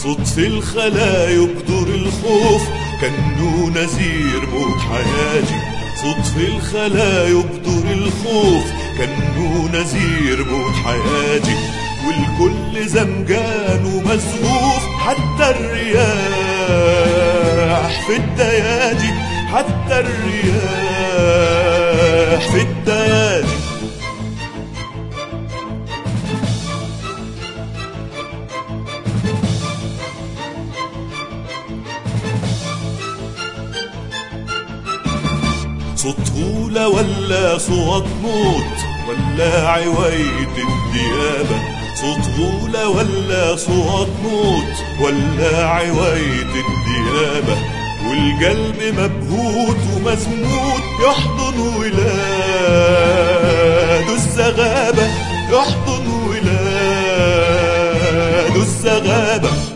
صوت في الخلا يبدر الخوف كأنه نذير موت حياتي. صوت في الخلا يبدر الخوف كأنه نذير موت حياتي. والكل زمجان ومسقوف حتى الرياح في الديادي، حتى الرياح في الديادي. صوت طولة ولا صوت موت ولا عوايد الديابة. صوت طولة ولا صوت موت ولا عوايد الديابة. والقلب مبهوت ومزموت يحضن ولاده الزغابة، يحضن ولاده الزغابة.